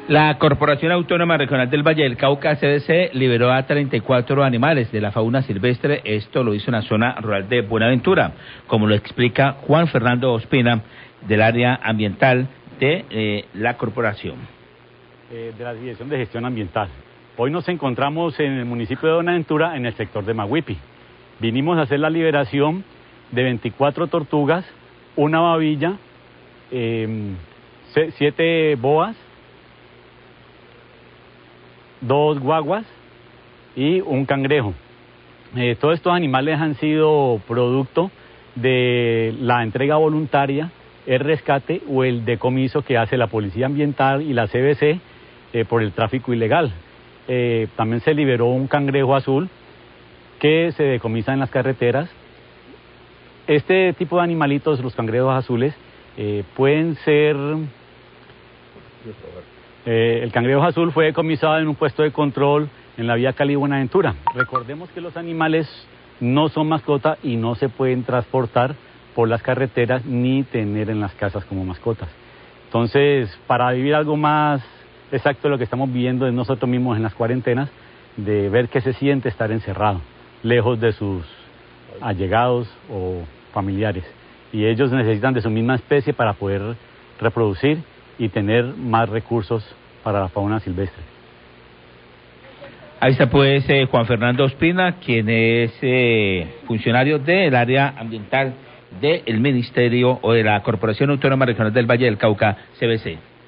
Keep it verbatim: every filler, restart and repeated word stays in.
La Corporación Autónoma Regional del Valle del Cauca, C D C, liberó a treinta y cuatro animales de la fauna silvestre. Esto lo hizo en la zona rural de Buenaventura, como lo explica Juan Fernando Ospina, del área ambiental de eh, la corporación. Eh, de la Dirección de Gestión Ambiental. Hoy nos encontramos en el municipio de Buenaventura, en el sector de Maguipi. Vinimos a hacer la liberación de veinticuatro tortugas, una babilla, eh, siete boas, dos guaguas y un cangrejo. Eh, todos estos animales han sido producto de la entrega voluntaria, el rescate o el decomiso que hace la Policía Ambiental y la C B C eh, por el tráfico ilegal. Eh, también se liberó un cangrejo azul que se decomisa en las carreteras. Este tipo de animalitos, los cangrejos azules, eh, pueden ser... Eh, el cangrejo azul fue decomisado en un puesto de control en la vía Cali-Buenaventura. Recordemos que los animales no son mascotas y no se pueden transportar por las carreteras ni tener en las casas como mascotas. Entonces, para vivir algo más exacto de lo que estamos viviendo de nosotros mismos en las cuarentenas, de ver qué se siente estar encerrado, lejos de sus allegados o familiares. Y ellos necesitan de su misma especie para poder reproducir y tener más recursos para la fauna silvestre. Ahí está pues eh, Juan Fernando Ospina, quien es eh, funcionario del área ambiental del Ministerio o de la Corporación Autónoma Regional del Valle del Cauca, C B C.